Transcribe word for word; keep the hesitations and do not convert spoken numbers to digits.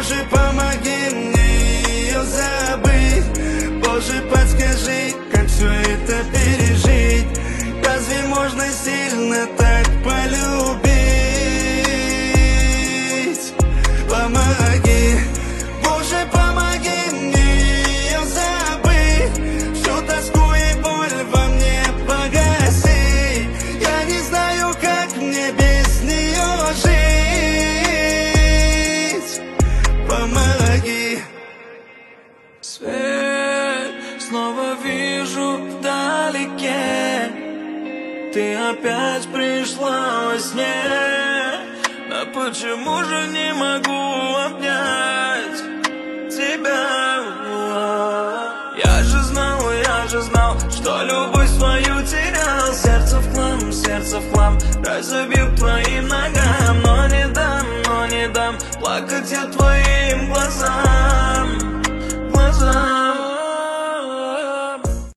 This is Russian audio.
Боже, помоги мне ее забыть. Боже, подскажи, как все это пережить. Разве можно сильно так полюбить? Помоги, Боже, помоги мне ее забыть. Всю тоску и боль во мне погаси. Я не знаю, как мне без нее жить. Помоги. Свет снова вижу вдалеке. Ты опять пришла во сне. Но почему же не могу обнять тебя? Я же знал, я же знал, что любовь свою терял. Сердце в хлам, сердце в хлам, разобью к твоим ногам. Но не дам, но не дам плакать я твои